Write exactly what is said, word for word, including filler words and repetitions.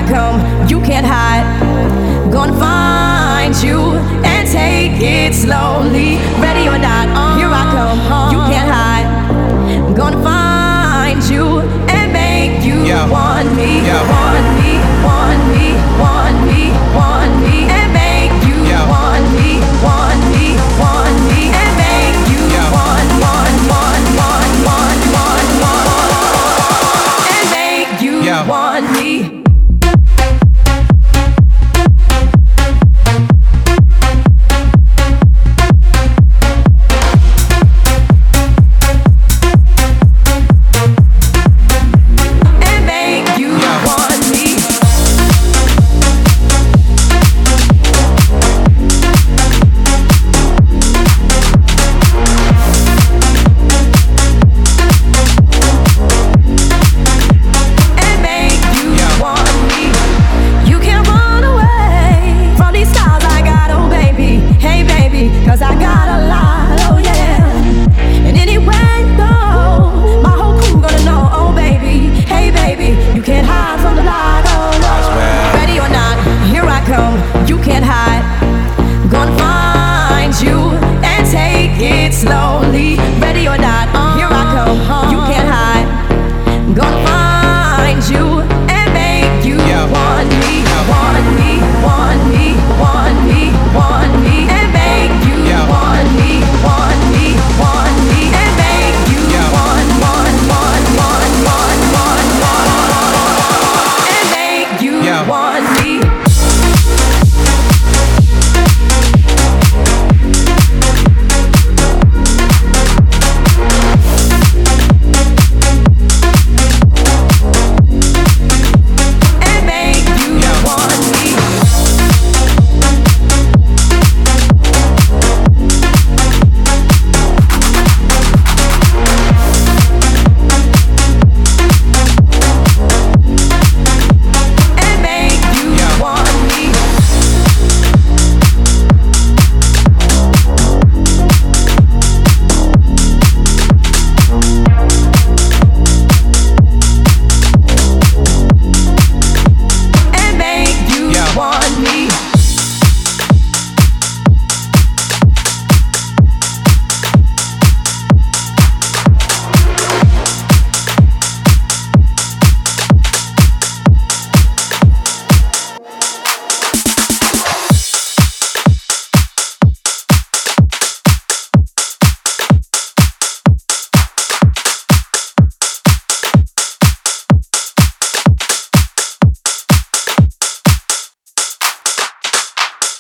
come, you can't hide. Gonna find you and take it slowly. Ready or not, here I come, you can't hide. Gonna find you and make you Yo. want me, Yo. want me, want me, want me, want me, and make you Yo. want me, want me, want me, and make you Yo. want, want, want, want, want, want, want, and make you Yo. want me.